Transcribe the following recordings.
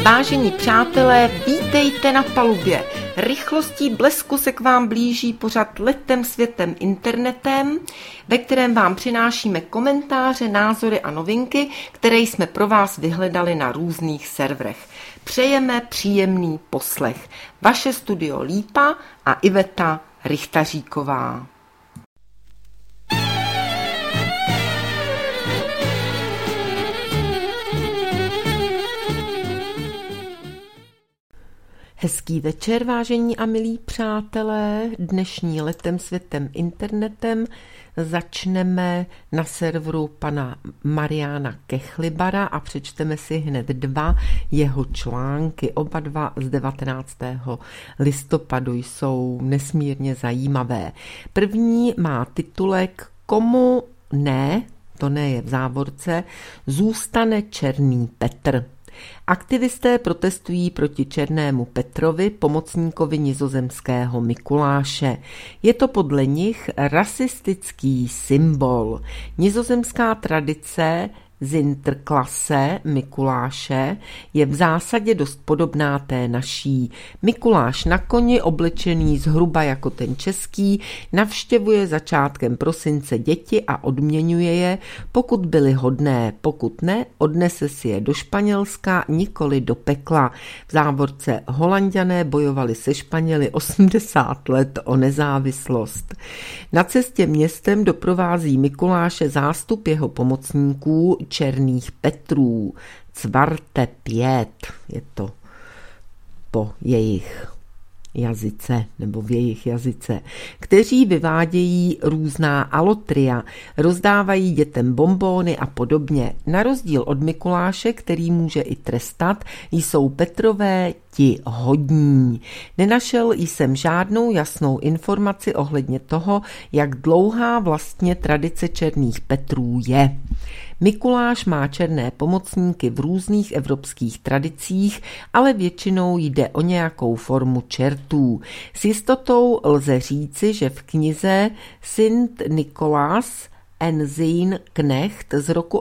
Vážení přátelé, vítejte na palubě. Rychlostí blesku se k vám blíží pořad Letem světem internetem, ve kterém vám přinášíme komentáře, názory a novinky, které jsme pro vás vyhledali na různých serverech. Přejeme příjemný poslech. Vaše studio Lípa a Iveta Richtaříková. Hezký večer, vážení a milí přátelé. Dnešní Letem světem internetem začneme na serveru pana Mariána Kechlibara a přečteme si hned dva jeho články. Oba dva z 19. listopadu jsou nesmírně zajímavé. První má titulek Komu ne, to ne je v závorce, zůstane Černý Petr. Aktivisté protestují proti Černému Petrovi, pomocníkovi nizozemského Mikuláše. Je to podle nich rasistický symbol. Nizozemská tradice Sinterklasse Mikuláše je v zásadě dost podobná té naší. Mikuláš na koni, oblečený zhruba jako ten český, navštěvuje začátkem prosince děti a odměňuje je, pokud byly hodné, pokud ne, odnese si je do Španělska, nikoli do pekla. V závorce Holanďané bojovali se Španěli 80 let o nezávislost. Na cestě městem doprovází Mikuláše zástup jeho pomocníků Černých Petrů, Zwarte Piet, je to po jejich jazyce nebo v jejich jazyce, kteří vyvádějí různá alotria, rozdávají dětem bonbóny a podobně. Na rozdíl od Mikuláše, který může i trestat, jsou Petrové ti hodní. Nenašel jsem žádnou jasnou informaci ohledně toho, jak dlouhá vlastně tradice Černých Petrů je. Mikuláš má černé pomocníky v různých evropských tradicích, ale většinou jde o nějakou formu čertů. S jistotou lze říci, že v knize Sint Nicolaas en zijn Knecht z roku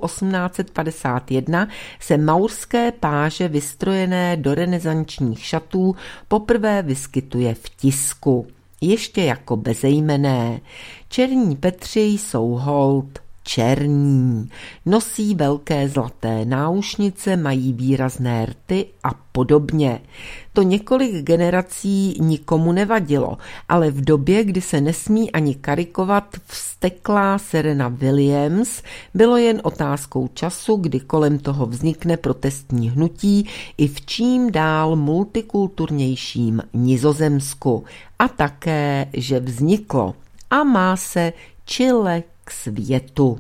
1851 se maurské páže vystrojené do renesančních šatů poprvé vyskytuje v tisku. Ještě jako bezejmenné. Černí Petři jsou holt černí, nosí velké zlaté náušnice, mají výrazné rty a podobně. To několik generací nikomu nevadilo, ale v době, kdy se nesmí ani karikovat vzteklá Serena Williams, bylo jen otázkou času, kdy kolem toho vznikne protestní hnutí i v čím dál multikulturnějším Nizozemsku. A také, že vzniklo a má se Chile k světu.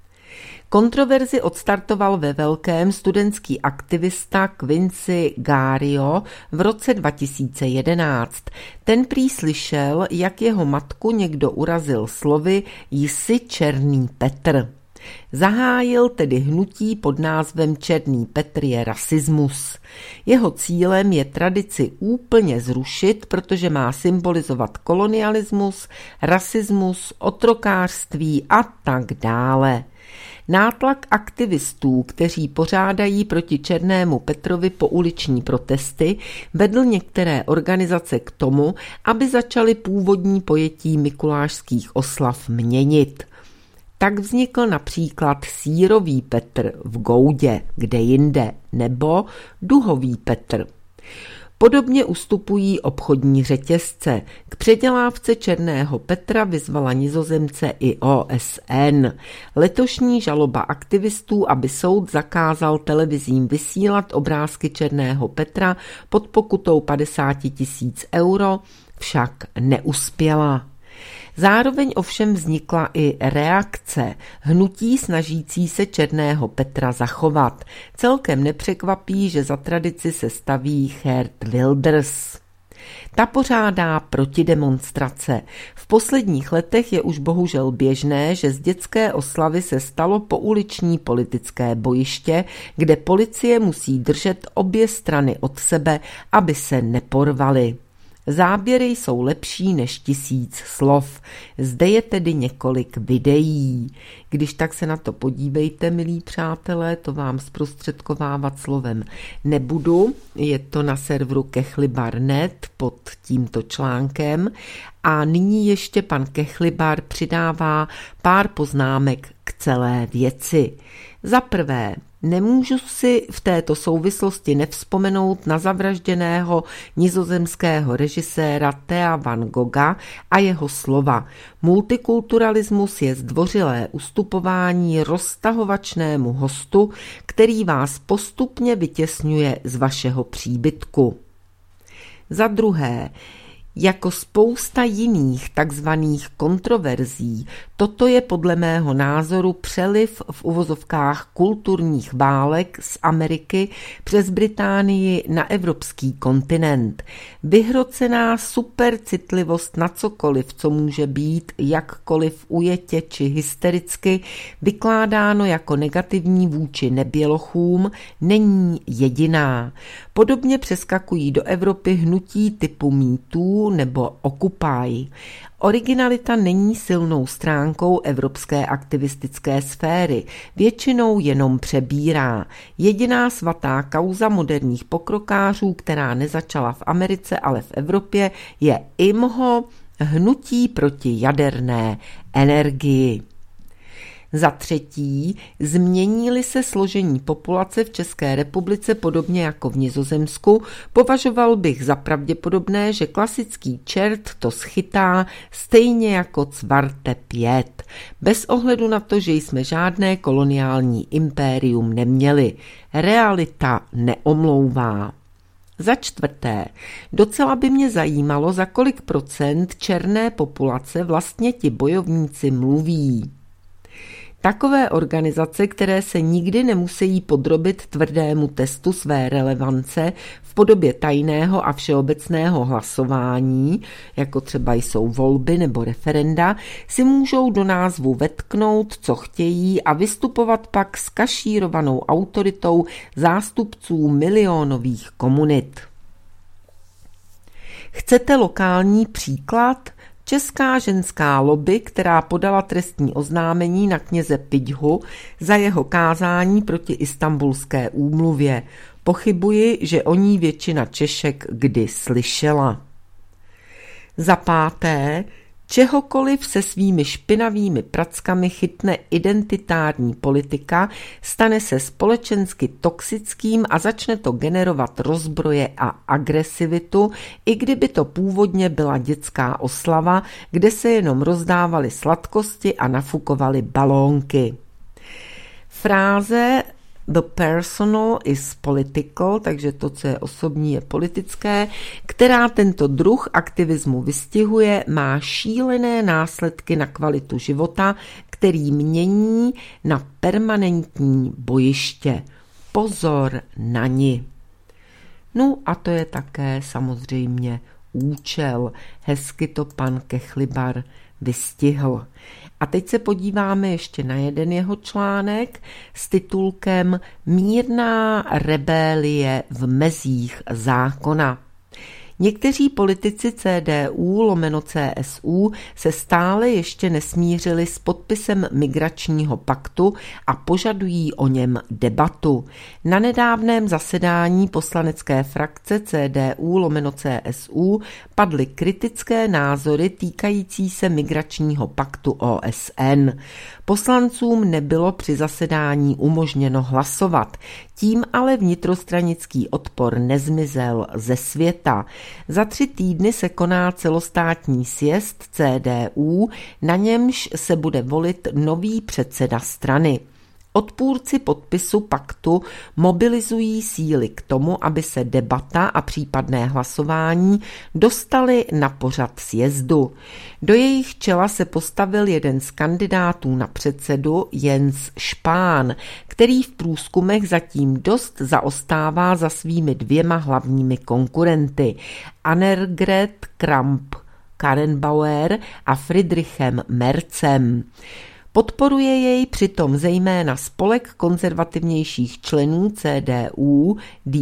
Kontroverzi odstartoval ve velkém studentský aktivista Quincy Gario v roce 2011. Ten prý slyšel, jak jeho matku někdo urazil slovy "jsi Černý Petr". Zahájil tedy hnutí pod názvem Černý Petr je rasismus. Jeho cílem je tradici úplně zrušit, protože má symbolizovat kolonialismus, rasismus, otrokářství a tak dále. Nátlak aktivistů, kteří pořádají proti Černému Petrovi pouliční protesty, vedl některé organizace k tomu, aby začaly původní pojetí mikulášských oslav měnit. Tak vznikl například Sýrový Petr v Goudě, kde jinde, nebo Duhový Petr. Podobně ustupují obchodní řetězce. K předělávce Černého Petra vyzvala Nizozemce i OSN. Letošní žaloba aktivistů, aby soud zakázal televizím vysílat obrázky Černého Petra pod pokutou 50 000 euro, však neuspěla. Zároveň ovšem vznikla i reakce, hnutí snažící se Černého Petra zachovat. Celkem nepřekvapí, že za tradici se staví Geert Wilders. Ta pořádá protidemonstrace. V posledních letech je už bohužel běžné, že z dětské oslavy se stalo pouliční politické bojiště, kde policie musí držet obě strany od sebe, aby se neporvaly. Záběry jsou lepší než 1000 slov. Zde je tedy několik videí. Když tak se na to podívejte, milí přátelé, to vám zprostředkovávat slovem nebudu. Je to na serveru kechlibar.net pod tímto článkem. A nyní ještě pan Kechlibar přidává pár poznámek k celé věci. Za prvé, nemůžu si v této souvislosti nevzpomenout na zavražděného nizozemského režiséra Thea van Gogha a jeho slova. Multikulturalismus je zdvořilé ustupování roztahovačnému hostu, který vás postupně vytěsňuje z vašeho příbytku. Za druhé, jako spousta jiných takzvaných kontroverzí, toto je podle mého názoru přeliv v uvozovkách kulturních válek z Ameriky přes Británii na evropský kontinent. Vyhrocená supercitlivost na cokoliv, co může být jakkoliv ujetě či hystericky vykládáno jako negativní vůči nebělochům, není jediná. Podobně přeskakují do Evropy hnutí typu MeToo nebo Occupy. Originalita není silnou stránkou evropské aktivistické sféry, většinou jenom přebírá. Jediná svatá kauza moderních pokrokářů, která nezačala v Americe, ale v Evropě, je IMHO, hnutí proti jaderné energii. Za třetí, změní-li se složení populace v České republice podobně jako v Nizozemsku, považoval bych za pravděpodobné, že klasický čert to schytá stejně jako Cvarte 5, bez ohledu na to, že jsme žádné koloniální impérium neměli. Realita neomlouvá. Za čtvrté, docela by mě zajímalo, za kolik procent černé populace vlastně ti bojovníci mluví. Takové organizace, které se nikdy nemusí podrobit tvrdému testu své relevance v podobě tajného a všeobecného hlasování, jako třeba jsou volby nebo referenda, si můžou do názvu vetknout, co chtějí a vystupovat pak s kašírovanou autoritou zástupců milionových komunit. Chcete lokální příklad? Česká ženská lobby, která podala trestní oznámení na kněze Piťhu za jeho kázání proti Istanbulské úmluvě. Pochybuji, že o ní většina Češek kdy slyšela. Za páté, čehokoliv se svými špinavými prackami chytne identitární politika, stane se společensky toxickým a začne to generovat rozbroje a agresivitu, i kdyby to původně byla dětská oslava, kde se jenom rozdávaly sladkosti a nafukovaly balónky. Fráze The personal is political, takže to, co je osobní, je politické, která tento druh aktivismu vystihuje, má šílené následky na kvalitu života, který mění na permanentní bojiště. Pozor na ni. No a to je také samozřejmě účel. Hezky to pan Kechlibar vystihl. A teď se podíváme ještě na jeden jeho článek s titulkem Mírná rebélie v mezích zákona. Někteří politici CDU/CSU se stále ještě nesmířili s podpisem migračního paktu a požadují o něm debatu. Na nedávném zasedání poslanecké frakce CDU/CSU padly kritické názory týkající se migračního paktu OSN. Poslancům nebylo při zasedání umožněno hlasovat, tím ale vnitrostranický odpor nezmizel ze světa. Za 3 týdny se koná celostátní sjezd CDU, na němž se bude volit nový předseda strany. Odpůrci podpisu paktu mobilizují síly k tomu, aby se debata a případné hlasování dostaly na pořad sjezdu. Do jejich čela se postavil jeden z kandidátů na předsedu, Jens Spahn, který v průzkumech zatím dost zaostává za svými 2 hlavními konkurenty, Annegret Kramp-Karrenbauer a Friedrichem Merzem. Podporuje jej přitom zejména spolek konzervativnějších členů CDU Die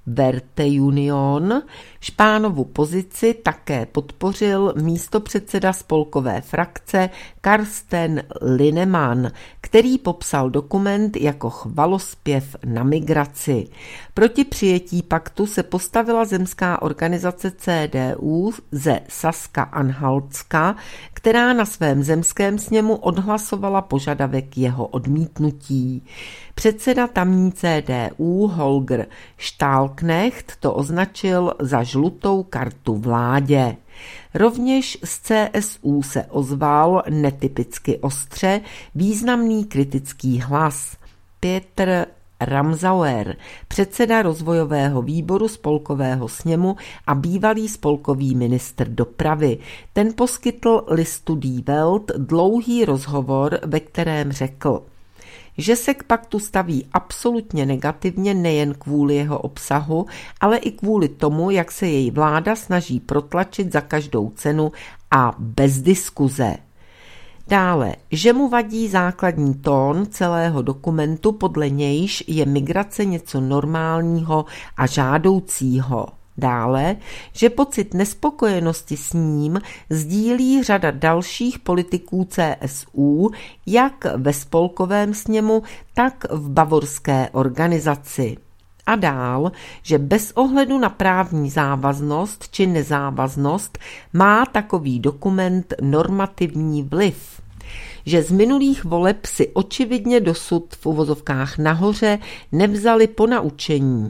Werte Union. Špánovu pozici také podpořil místopředseda spolkové frakce Karsten Linnemann, který popsal dokument jako chvalospěv na migraci. Proti přijetí paktu se postavila zemská organizace CDU ze Saska-Anhaltska, která na svém zemském sněmu odhlasovala požadavek jeho odmítnutí. Předseda tamní CDU Holger Stahlknecht to označil za žlutou kartu vládě. Rovněž z CSU se ozval netypicky ostře významný kritický hlas. Peter Ramsauer, předseda rozvojového výboru spolkového sněmu a bývalý spolkový ministr dopravy. Ten poskytl listu Die Welt dlouhý rozhovor, ve kterém řekl, že se k paktu staví absolutně negativně nejen kvůli jeho obsahu, ale i kvůli tomu, jak se její vláda snaží protlačit za každou cenu a bez diskuze. Dále, že mu vadí základní tón celého dokumentu, podle nějž je migrace něco normálního a žádoucího. Dále, že pocit nespokojenosti s ním sdílí řada dalších politiků CSU, jak ve spolkovém sněmu, tak v bavorské organizaci. A dál, že bez ohledu na právní závaznost či nezávaznost má takový dokument normativní vliv. Že z minulých voleb si očividně dosud v uvozovkách nahoře nevzali ponaučení.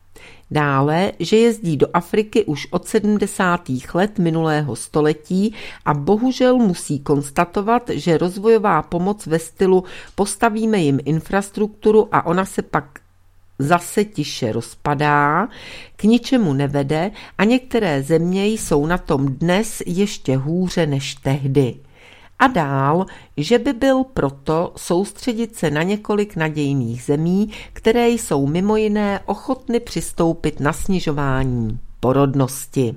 Dále, že jezdí do Afriky už od 70. let minulého století a bohužel musí konstatovat, že rozvojová pomoc ve stylu postavíme jim infrastrukturu a ona se pak zase tiše rozpadá, k ničemu nevede a některé země jsou na tom dnes ještě hůře než tehdy. A dál, že by byl proto soustředit se na několik nadějných zemí, které jsou mimo jiné ochotny přistoupit na snižování porodnosti.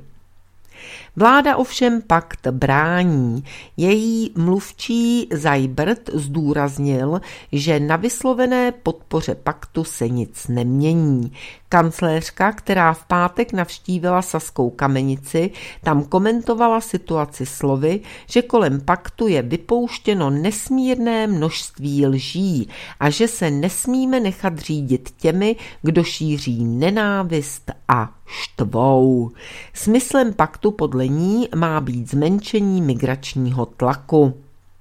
Vláda ovšem pakt brání. Její mluvčí Seibert zdůraznil, že na vyslovené podpoře paktu se nic nemění. Kancléřka, která v pátek navštívila Saskou Kamenici, tam komentovala situaci slovy, že kolem paktu je vypouštěno nesmírné množství lží a že se nesmíme nechat řídit těmi, kdo šíří nenávist a štvou. Smyslem paktu podle ní má být zmenšení migračního tlaku.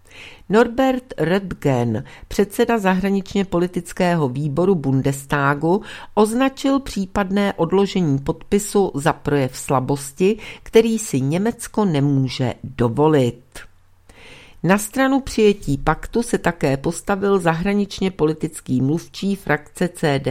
Norbert Röttgen, předseda zahraničně politického výboru Bundestagu, označil případné odložení podpisu za projev slabosti, který si Německo nemůže dovolit. Na stranu přijetí paktu se také postavil zahraničně politický mluvčí frakce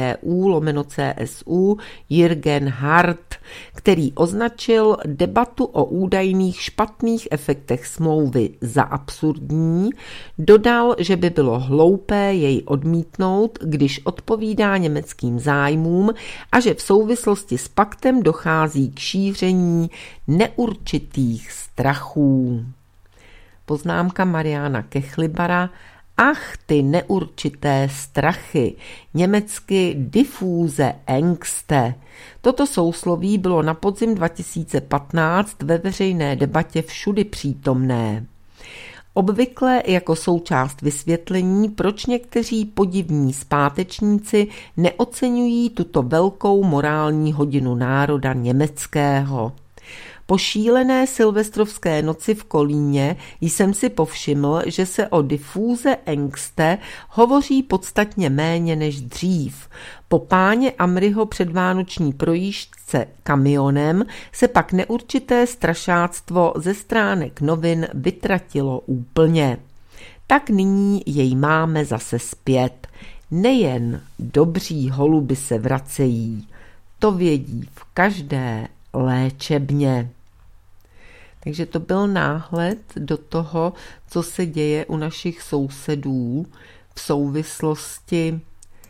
CDU/CSU Jürgen Hart, který označil debatu o údajných špatných efektech smlouvy za absurdní, dodal, že by bylo hloupé jej odmítnout, když odpovídá německým zájmům a že v souvislosti s paktem dochází k šíření neurčitých strachů. Poznámka Mariana Kechlibara. Ach, ty neurčité strachy, německy diffuse Ängste. Toto sousloví bylo na podzim 2015 ve veřejné debatě všudy přítomné. Obvykle jako součást vysvětlení, proč někteří podivní zpátečníci neoceňují tuto velkou morální hodinu národa německého. Po šílené silvestrovské noci v Kolíně jsem si povšiml, že se o diffuse Ängste hovoří podstatně méně než dřív. Po páně Amriho předvánoční projížďce kamionem se pak neurčité strašáctvo ze stránek novin vytratilo úplně. Tak nyní jej máme zase zpět. Nejen dobří holuby se vracejí, to vědí v každé léčebně. Takže to byl náhled do toho, co se děje u našich sousedů v souvislosti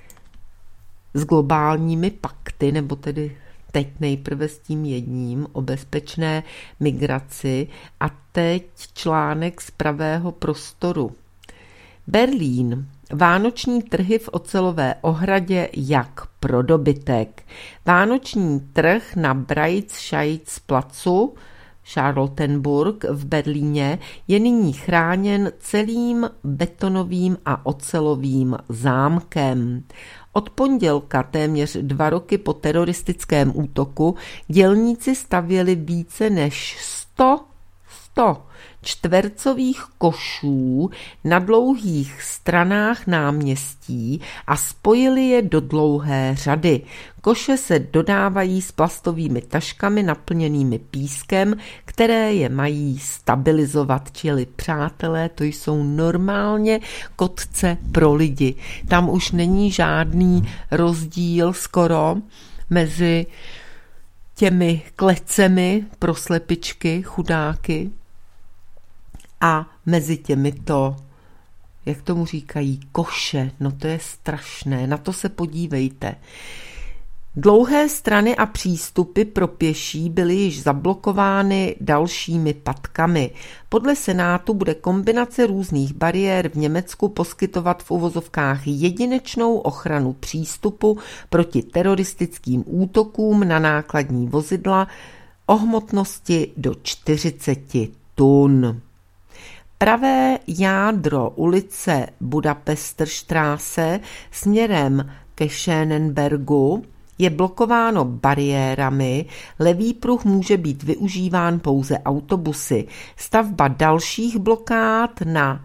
s globálními pakty, nebo tedy teď nejprve s tím jedním o bezpečné migraci a teď článek z Pravého prostoru. Berlín. Vánoční trhy v Ocelové ohradě jak pro dobytek. Vánoční trh na Breitscheid's placu Charlottenburg v Berlíně je nyní chráněn celým betonovým a ocelovým zámkem. Od pondělka, téměř 2 roky po teroristickém útoku, dělníci stavěli více než 100 čtvercových košů na dlouhých stranách náměstí a spojili je do dlouhé řady. Koše se dodávají s plastovými taškami naplněnými pískem, které je mají stabilizovat, čili přátelé, to jsou normálně kotce pro lidi. Tam už není žádný rozdíl skoro mezi těmi klecemi pro slepičky, chudáky, a mezi těmito, jak tomu říkají, koše. No to je strašné, na to se podívejte. Dlouhé strany a přístupy pro pěší byly již zablokovány dalšími patkami. Podle Senátu bude kombinace různých bariér v Německu poskytovat v uvozovkách jedinečnou ochranu přístupu proti teroristickým útokům na nákladní vozidla o hmotnosti do 40 tun. Pravé jádro ulice Budapesterstraße směrem ke Schönenbergu je blokováno bariérami, levý pruh může být využíván pouze autobusy. Stavba dalších blokád na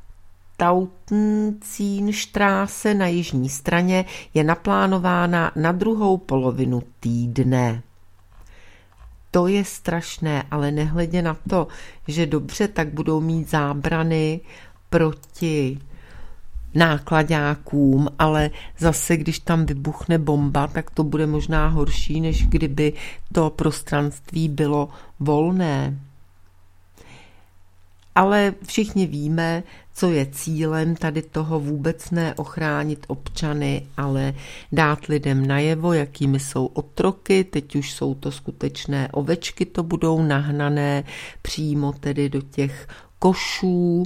Tautenzienstraße na jižní straně je naplánována na druhou polovinu týdne. To je strašné, ale nehledě na to, že dobře, tak budou mít zábrany proti nákladákům, ale zase, když tam vybuchne bomba, tak to bude možná horší, než kdyby to prostranství bylo volné. Ale všichni víme, co je cílem tady toho, vůbec ne ochránit občany, ale dát lidem najevo, jakými jsou otroky. Teď už jsou to skutečné ovečky, to budou nahnané přímo tedy do těch košů,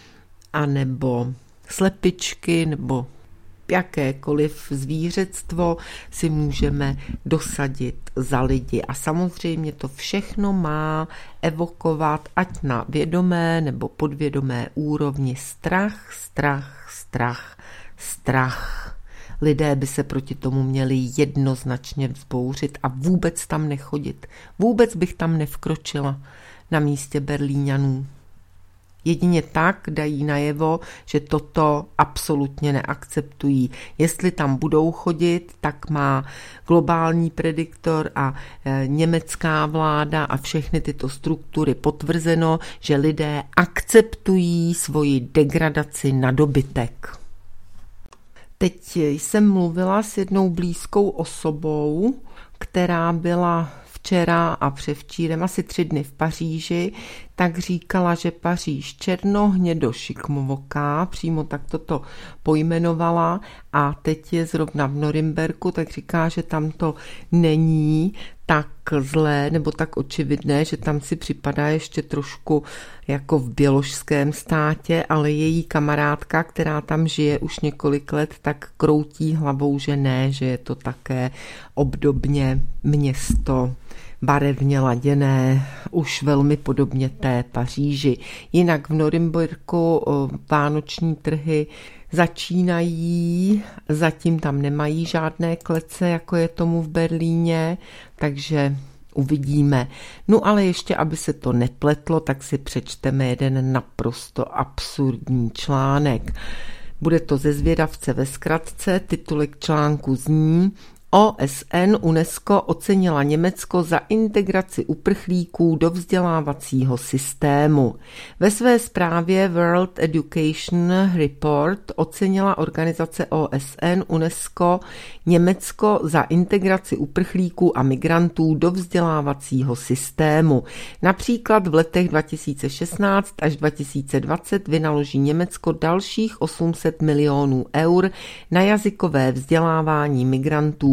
anebo slepičky, nebo jakékoliv zvířectvo si můžeme dosadit za lidi. A samozřejmě to všechno má evokovat ať na vědomé nebo podvědomé úrovni strach, strach, strach, strach. Lidé by se proti tomu měli jednoznačně vzbouřit a vůbec tam nechodit. Vůbec bych tam nevkročila na místě Berlíňanů. Jedině tak dají najevo, že toto absolutně neakceptují. Jestli tam budou chodit, tak má globální prediktor a německá vláda a všechny tyto struktury potvrzeno, že lidé akceptují svoji degradaci na dobytek. Teď jsem mluvila s jednou blízkou osobou, která byla včera a převčírem asi 3 dny v Paříži, tak říkala, že Paříž černohnědošikmovoká, přímo tak toto pojmenovala, a teď je zrovna v Norimberku, tak říká, že tam to není tak zlé nebo tak očividné, že tam si připadá ještě trošku jako v běložském státě, ale její kamarádka, která tam žije už několik let, tak kroutí hlavou, že ne, že je to také obdobně město barevně laděné, už velmi podobně té Paříži. Jinak v Norimberku vánoční trhy začínají, zatím tam nemají žádné klece, jako je tomu v Berlíně, takže uvidíme. No ale ještě, aby se to nepletlo, tak si přečteme jeden naprosto absurdní článek. Bude to ze Zvědavce ve zkratce, titulek článku zní: OSN UNESCO ocenila Německo za integraci uprchlíků do vzdělávacího systému. Ve své zprávě World Education Report ocenila organizace OSN UNESCO Německo za integraci uprchlíků a migrantů do vzdělávacího systému. Například v letech 2016 až 2020 vynaloží Německo dalších 800 milionů eur na jazykové vzdělávání migrantů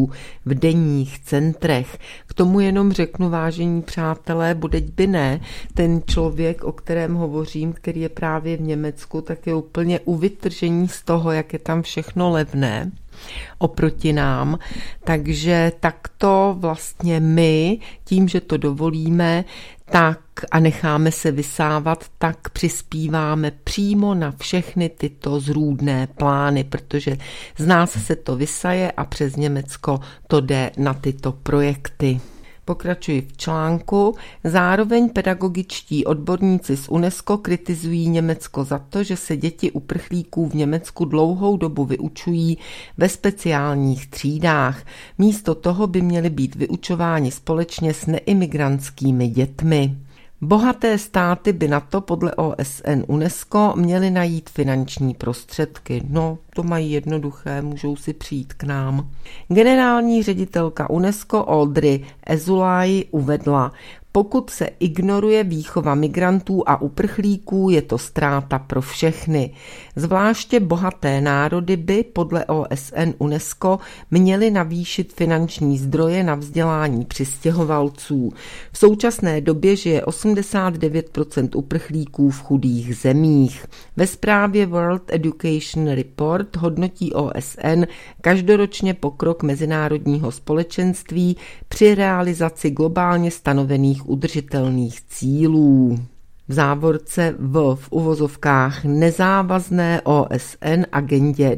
studentů v denních centrech. K tomu jenom řeknu, vážení přátelé, budeť by ne, ten člověk, o kterém hovořím, který je právě v Německu, tak je úplně u vytržení z toho, jak je tam všechno levné oproti nám. Takže takto vlastně my, tím, že to dovolíme, tak a necháme se vysávat, tak přispíváme přímo na všechny tyto zrůdné plány, protože z nás se to vysaje a přes Německo to jde na tyto projekty. Pokračuji v článku. Zároveň pedagogičtí odborníci z UNESCO kritizují Německo za to, že se děti uprchlíků v Německu dlouhou dobu vyučují ve speciálních třídách. Místo toho by měly být vyučováni společně s neimigrantskými dětmi. Bohaté státy by na to podle OSN UNESCO měly najít finanční prostředky. No, to mají jednoduché, můžou si přijít k nám. Generální ředitelka UNESCO Audrey Azoulay uvedla: pokud se ignoruje výchova migrantů a uprchlíků, je to ztráta pro všechny. Zvláště bohaté národy by podle OSN UNESCO měly navýšit finanční zdroje na vzdělání přistěhovalců. V současné době žije 89% uprchlíků v chudých zemích. Ve zprávě World Education Report hodnotí OSN každoročně pokrok mezinárodního společenství při realizaci globálně stanovených udržitelných cílů. V závorce v uvozovkách nezávazné OSN agendě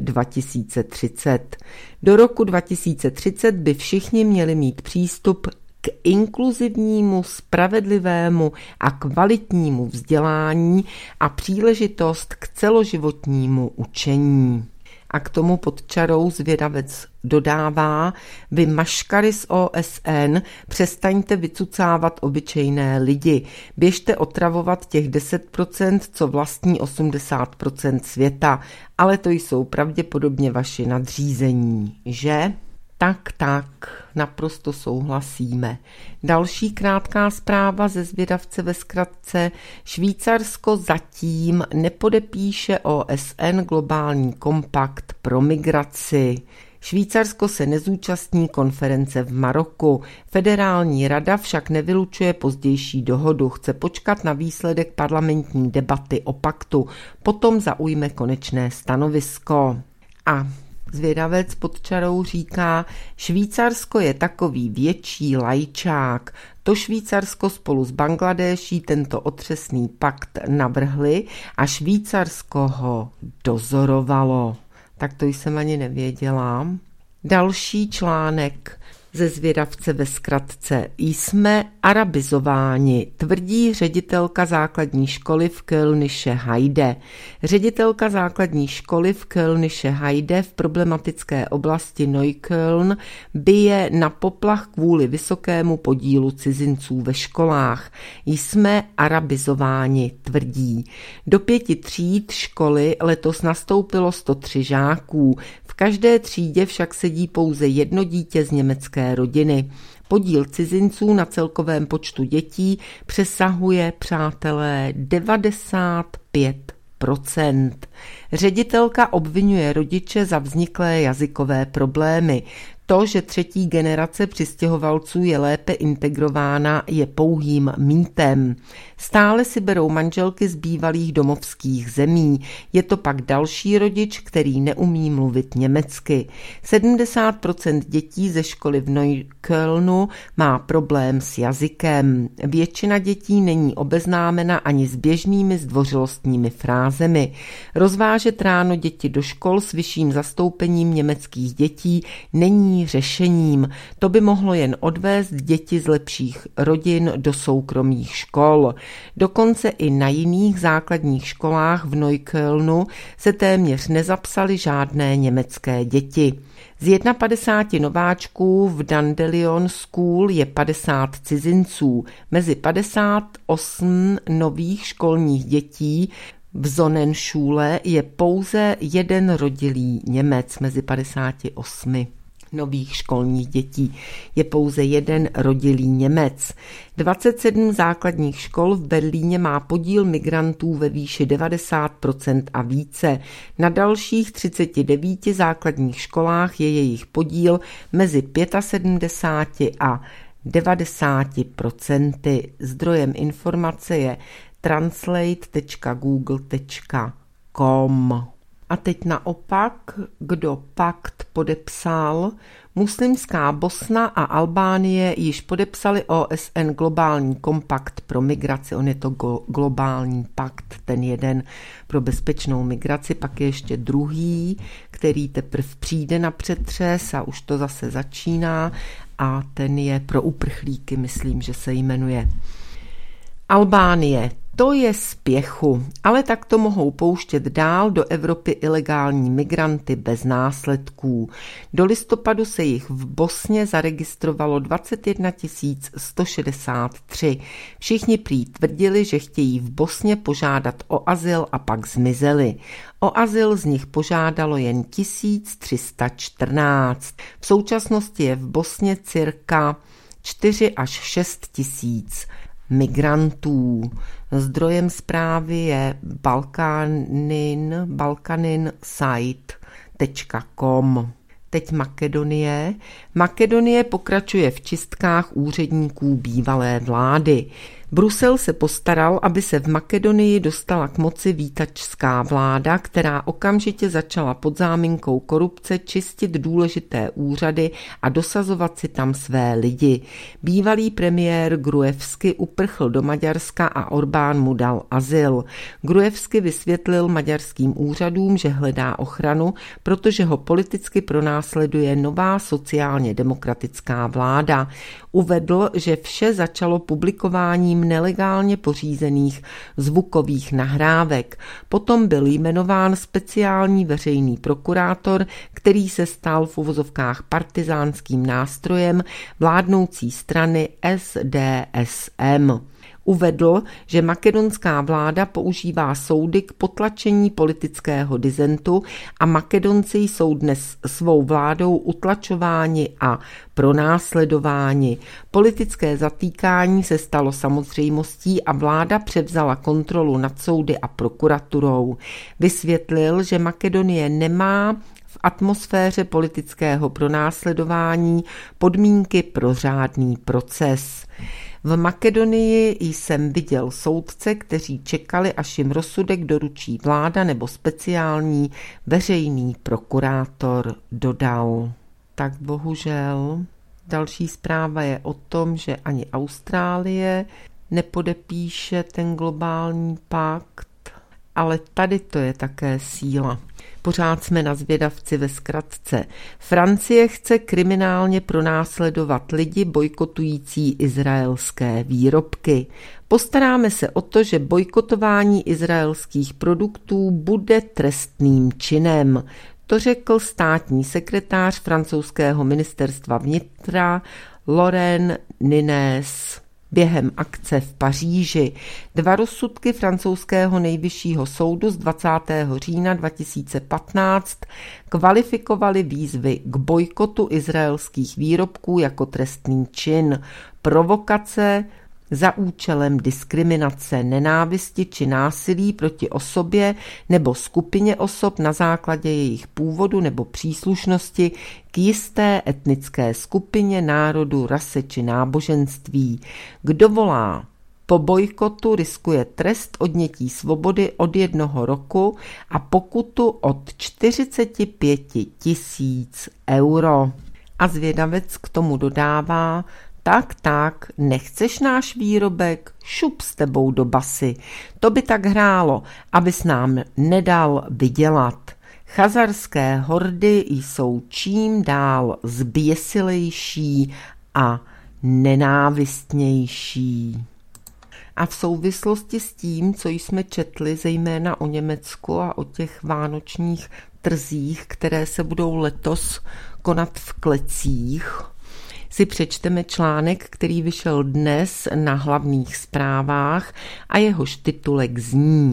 2030. Do roku 2030 by všichni měli mít přístup k inkluzivnímu, spravedlivému a kvalitnímu vzdělání a příležitost k celoživotnímu učení. A k tomu pod čarou zvědavec dodává: vy maškary z OSN, přestaňte vycucávat obyčejné lidi. Běžte otravovat těch 10%, co vlastní 80% světa. Ale to jsou pravděpodobně vaši nadřízení, že? Tak, naprosto souhlasíme. Další krátká zpráva ze zvědavce ve zkratce. Švýcarsko zatím nepodepíše OSN globální kompakt pro migraci. Švýcarsko se nezúčastní konference v Maroku. Federální rada však nevylučuje pozdější dohodu. Chce počkat na výsledek parlamentní debaty o paktu. Potom zaujme konečné stanovisko. A zvědavec pod čarou říká: Švýcarsko je takový větší lajčák. To Švýcarsko spolu s Bangladéší tento otřesný pakt navrhli a Švýcarsko ho dozorovalo. Tak to jsem ani nevěděla. Další článek ze zvědavce ve zkratce. Jsme arabizováni, tvrdí ředitelka základní školy v Kölnische Heide. Ředitelka základní školy v Kölnische Heide v problematické oblasti Neukölln bije na poplach kvůli vysokému podílu cizinců ve školách. Jsme arabizováni, tvrdí. Do 5 tříd školy letos nastoupilo 103 žáků. V každé třídě však sedí pouze jedno dítě z německé rodiny. Podíl cizinců na celkovém počtu dětí přesahuje, přátelé, 95%. Ředitelka obvinuje rodiče za vzniklé jazykové problémy. To, že třetí generace přistěhovalců je lépe integrována, je pouhým mýtem. Stále si berou manželky z bývalých domovských zemí. Je to pak další rodič, který neumí mluvit německy. 70% dětí ze školy v Neuköllnu má problém s jazykem. Většina dětí není obeznámena ani s běžnými zdvořilostními frázemi. Rozvážet ráno děti do škol s vyšším zastoupením německých dětí není řešením. To by mohlo jen odvést děti z lepších rodin do soukromých škol. Dokonce i na jiných základních školách v Neuköllnu se téměř nezapsaly žádné německé děti. Z 51 nováčků v Dandelion School je 50 cizinců. Mezi 58 nových školních dětí v Sonnenschule je pouze jeden rodilý Němec mezi 58. nových školních dětí. Je pouze jeden rodilý Němec. 27 základních škol v Berlíně má podíl migrantů ve výši 90% a více. Na dalších 39 základních školách je jejich podíl mezi 75 a 90%. Zdrojem informace je translate.google.com. A teď naopak, kdo pakt podepsal? Muslimská Bosna a Albánie již podepsali OSN globální kompakt pro migraci. On je to globální pakt, ten jeden pro bezpečnou migraci, pak je ještě druhý, který teprve přijde na přetřes a už to zase začíná a ten je pro uprchlíky, myslím, že se jmenuje. Albánie. To je spěchu, ale tak to mohou pouštět dál do Evropy ilegální migranty bez následků. Do listopadu se jich v Bosně zaregistrovalo 21 163. Všichni prý tvrdili, že chtějí v Bosně požádat o azyl a pak zmizeli. O azyl z nich požádalo jen 1314. V současnosti je v Bosně cirka 4 až 6 tisíc migrantů. Zdrojem zprávy je balkaninsite.com. Teď Makedonie. Makedonie pokračuje v čistkách úředníků bývalé vlády. Brusel se postaral, aby se v Makedonii dostala k moci výtačská vláda, která okamžitě začala pod záminkou korupce čistit důležité úřady a dosazovat si tam své lidi. Bývalý premiér Gruevski uprchl do Maďarska a Orbán mu dal azyl. Gruevski vysvětlil maďarským úřadům, že hledá ochranu, protože ho politicky pronásleduje nová sociálně demokratická vláda. Uvedl, že vše začalo publikováním nelegálně pořízených zvukových nahrávek. Potom byl jmenován speciální veřejný prokurátor, který se stal v uvozovkách partizánským nástrojem vládnoucí strany SDSM. Uvedl, že makedonská vláda používá soudy k potlačení politického disentu a Makedonci jsou dnes svou vládou utlačováni a pronásledováni. Politické zatýkání se stalo samozřejmostí a vláda převzala kontrolu nad soudy a prokuraturou. Vysvětlil, že Makedonie nemá v atmosféře politického pronásledování podmínky pro řádný proces. V Makedonii jsem viděl soudce, kteří čekali, až jim rozsudek doručí vláda nebo speciální veřejný prokurátor, dodal. Tak bohužel další zpráva je o tom, že ani Austrálie nepodepíše ten globální pakt, ale tady to je také síla. Pořád jsme na zvědavci ve zkratce. Francie chce kriminálně pronásledovat lidi bojkotující izraelské výrobky. Postaráme se o to, že bojkotování izraelských produktů bude trestným činem. To řekl státní sekretář francouzského ministerstva vnitra Laurent Nunez během akce v Paříži. 2 rozsudky francouzského nejvyššího soudu z 20. října 2015 kvalifikovaly výzvy k bojkotu izraelských výrobků jako trestný čin, provokace za účelem diskriminace, nenávisti či násilí proti osobě nebo skupině osob na základě jejich původu nebo příslušnosti k jisté etnické skupině, národu, rase či náboženství. Kdo volá po bojkotu, riskuje trest odnětí svobody od 1 roku a pokutu od 45 000 euro. A zvědavec k tomu dodává: tak, nechceš náš výrobek? Šup s tebou do basy. To by tak hrálo, abys nám nedal vydělat. Chazarské hordy jsou čím dál zběsilejší a nenávistnější. A v souvislosti s tím, co jsme četli, zejména o Německu a o těch vánočních trzích, které se budou letos konat v Klecích, si přečteme článek, který vyšel dnes na Hlavních zprávách a jehož titulek zní: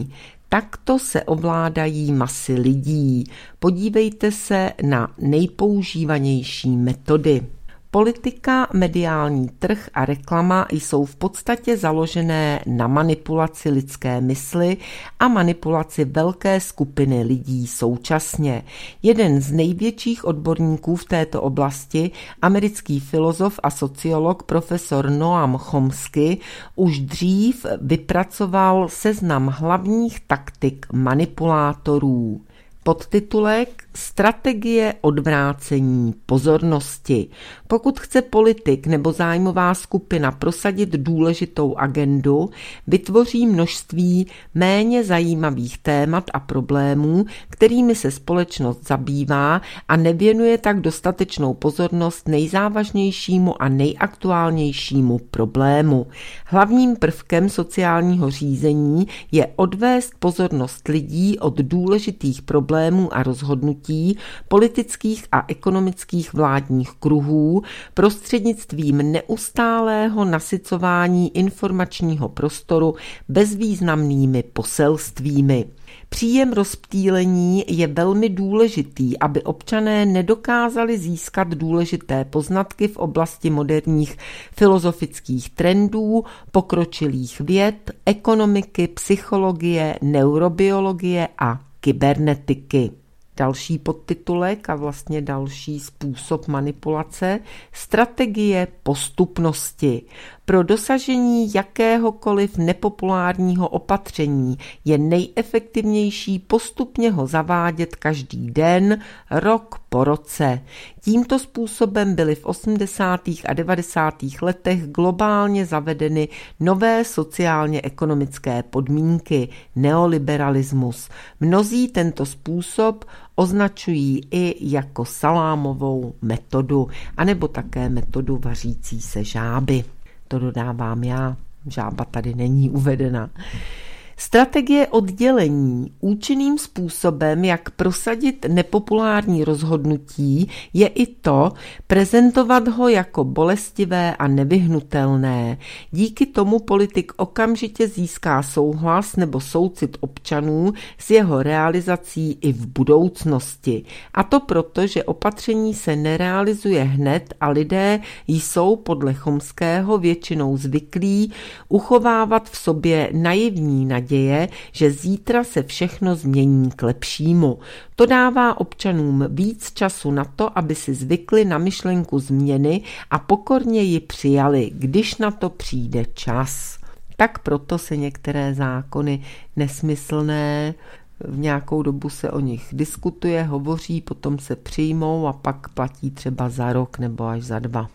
Takto se ovládají masy lidí. Podívejte se na nejpoužívanější metody. Politika, mediální trh a reklama jsou v podstatě založené na manipulaci lidské mysli a manipulaci velké skupiny lidí současně. Jeden z největších odborníků v této oblasti, americký filozof a sociolog profesor Noam Chomsky, už dřív vypracoval seznam hlavních taktik manipulátorů. Podtitulek Strategie odvrácení pozornosti. Pokud chce politik nebo zájmová skupina prosadit důležitou agendu, vytvoří množství méně zajímavých témat a problémů, kterými se společnost zabývá a nevěnuje tak dostatečnou pozornost nejzávažnějšímu a nejaktuálnějšímu problému. Hlavním prvkem sociálního řízení je odvést pozornost lidí od důležitých problémů a rozhodnutí politických a ekonomických vládních kruhů prostřednictvím neustálého nasycování informačního prostoru bezvýznamnými poselstvími. Příjem rozptýlení je velmi důležitý, aby občané nedokázali získat důležité poznatky v oblasti moderních filozofických trendů, pokročilých věd, ekonomiky, psychologie, neurobiologie a kybernetiky. Další podtitulek a vlastně další způsob manipulace, strategie postupnosti. Pro dosažení jakéhokoliv nepopulárního opatření je nejefektivnější postupně ho zavádět každý den, rok po roce. Tímto způsobem byly v 80. a 90. letech globálně zavedeny nové sociálně-ekonomické podmínky, neoliberalismus. Mnozí tento způsob označují i jako salámovou metodu, anebo také metodu vařící se žáby. To dodávám já, žába tady není uvedena. Strategie oddělení. Účinným způsobem, jak prosadit nepopulární rozhodnutí, je i to, prezentovat ho jako bolestivé a nevyhnutelné. Díky tomu politik okamžitě získá souhlas nebo soucit občanů s jeho realizací i v budoucnosti. A to proto, že opatření se nerealizuje hned a lidé jsou podle Chomského většinou zvyklí uchovávat v sobě naivní naděje, že zítra se všechno změní k lepšímu. To dává občanům víc času na to, aby si zvykli na myšlenku změny a pokorně ji přijali, když na to přijde čas. Tak proto se některé zákony nesmyslné, v nějakou dobu se o nich diskutuje, hovoří, potom se přijmou a pak platí třeba za rok nebo až za 2.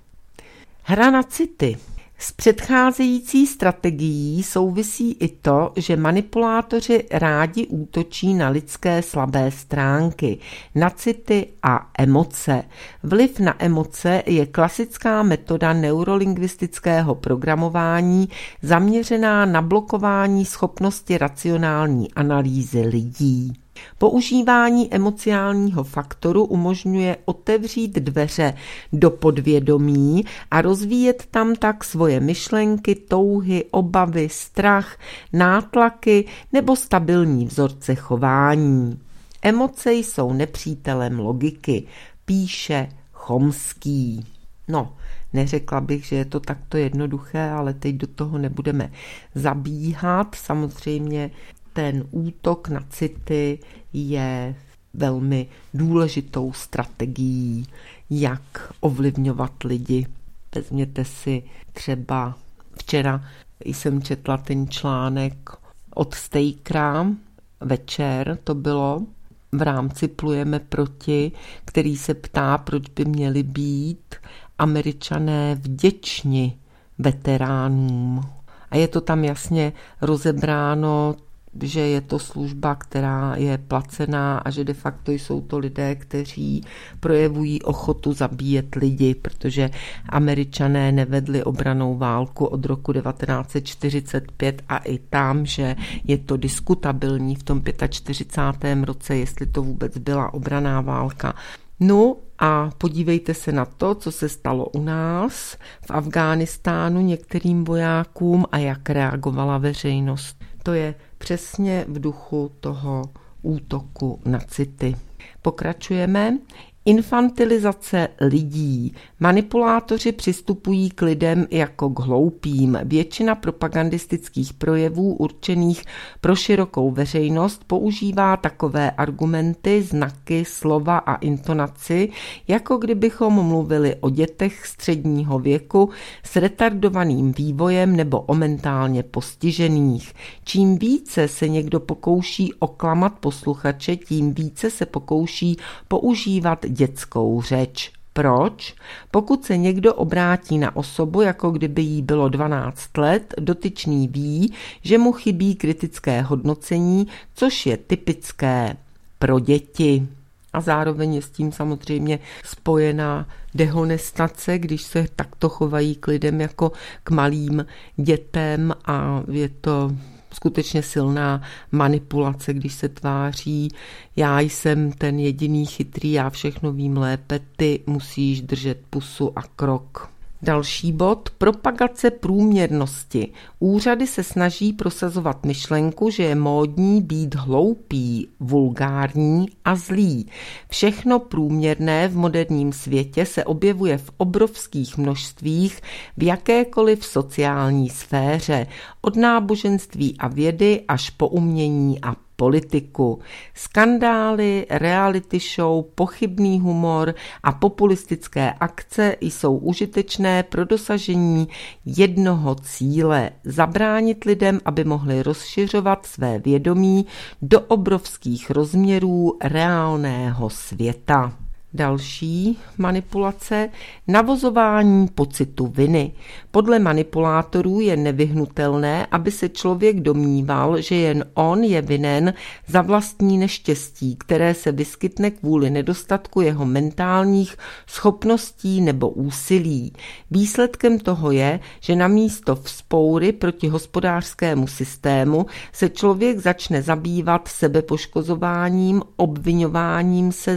Hra na city. S předcházející strategií souvisí i to, že manipulátoři rádi útočí na lidské slabé stránky, na city a emoce. Vliv na emoce je klasická metoda neurolingvistického programování zaměřená na blokování schopnosti racionální analýzy lidí. Používání emocionálního faktoru umožňuje otevřít dveře do podvědomí a rozvíjet tam tak svoje myšlenky, touhy, obavy, strach, nátlaky nebo stabilní vzorce chování. Emoce jsou nepřítelem logiky, píše Chomský. No, neřekla bych, že je to takto jednoduché, ale teď do toho nebudeme zabíhat. Samozřejmě ten útok na city je velmi důležitou strategií, jak ovlivňovat lidi. Vezměte si třeba, včera jsem četla ten článek od Stakera, večer to bylo, v rámci Plujeme proti, který se ptá, proč by měli být Američané vděční veteránům. A je to tam jasně rozebráno, že je to služba, která je placená a že de facto jsou to lidé, kteří projevují ochotu zabíjet lidi, protože Američané nevedli obrannou válku od roku 1945 a i tam, že je to diskutabilní v tom 45. roce, jestli to vůbec byla obranná válka. No a podívejte se na to, co se stalo u nás v Afghánistánu některým vojákům a jak reagovala veřejnost. To je přesně v duchu toho útoku na city. Pokračujeme. Infantilizace lidí. Manipulátoři přistupují k lidem jako k hloupým. Většina propagandistických projevů určených pro širokou veřejnost používá takové argumenty, znaky, slova a intonaci, jako kdybychom mluvili o dětech středního věku s retardovaným vývojem nebo o mentálně postižených. Čím více se někdo pokouší oklamat posluchače, tím více se pokouší používat dětskou řeč. Proč? Pokud se někdo obrátí na osobu, jako kdyby jí bylo 12 let, dotyčný ví, že mu chybí kritické hodnocení, což je typické pro děti. A zároveň je s tím samozřejmě spojená dehonestace, když se takto chovají k lidem jako k malým dětem a je to skutečně silná manipulace, když se tváří, já jsem ten jediný chytrý, já všechno vím lépe, ty musíš držet pusu a krok. Další bod, propagace průměrnosti. Úřady se snaží prosazovat myšlenku, že je módní být hloupý, vulgární a zlý. Všechno průměrné v moderním světě se objevuje v obrovských množstvích v jakékoliv sociální sféře, od náboženství a vědy až po umění a politiku. Skandály, reality show, pochybný humor a populistické akce jsou užitečné pro dosažení jednoho cíle – zabránit lidem, aby mohli rozšiřovat své vědomí do obrovských rozměrů reálného světa. Další manipulace, navozování pocitu viny. Podle manipulátorů je nevyhnutelné, aby se člověk domníval, že jen on je vinen za vlastní neštěstí, které se vyskytne kvůli nedostatku jeho mentálních schopností nebo úsilí. Výsledkem toho je, že namísto vzpoury proti hospodářskému systému se člověk začne zabývat sebepoškozováním, obviňováním se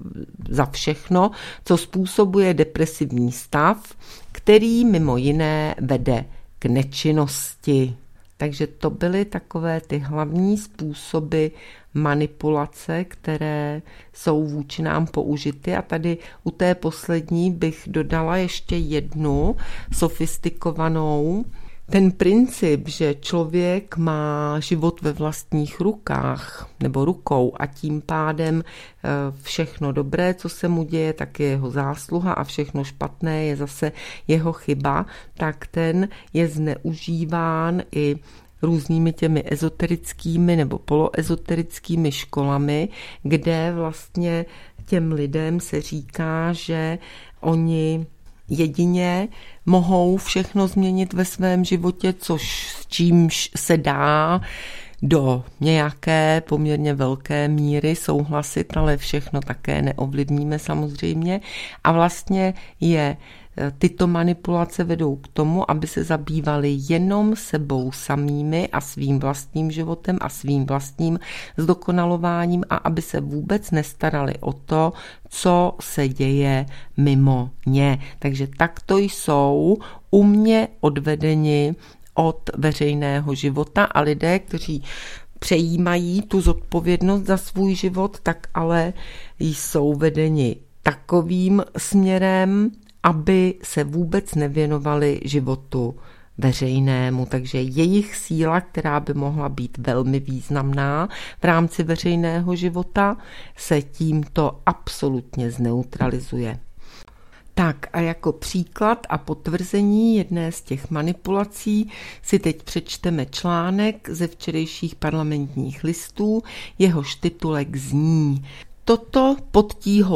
za všechno, co způsobuje depresivní stav, který mimo jiné vede k nečinnosti. Takže to byly takové ty hlavní způsoby manipulace, které jsou vůči nám použity. A tady u té poslední bych dodala ještě jednu sofistikovanou. Ten princip, že člověk má život ve vlastních rukách nebo rukou a tím pádem všechno dobré, co se mu děje, tak je jeho zásluha a všechno špatné je zase jeho chyba, tak ten je zneužíván i různými těmi ezoterickými nebo poloezoterickými školami, kde vlastně těm lidem se říká, že oni jedině mohou všechno změnit ve svém životě, s čímž se dá do nějaké poměrně velké míry souhlasit, ale všechno také neovlivníme samozřejmě. A vlastně tyto manipulace vedou k tomu, aby se zabývali jenom sebou samými a svým vlastním životem a svým vlastním zdokonalováním a aby se vůbec nestarali o to, co se děje mimo ně. Takže takto jsou umně odvedeni od veřejného života a lidé, kteří přejímají tu zodpovědnost za svůj život, tak ale jsou vedeni takovým směrem, aby se vůbec nevěnovali životu veřejnému. Takže jejich síla, která by mohla být velmi významná v rámci veřejného života, se tímto absolutně zneutralizuje. Tak a jako příklad a potvrzení jedné z těch manipulací si teď přečteme článek ze včerejších Parlamentních listů, jehož titulek zní: Toto pod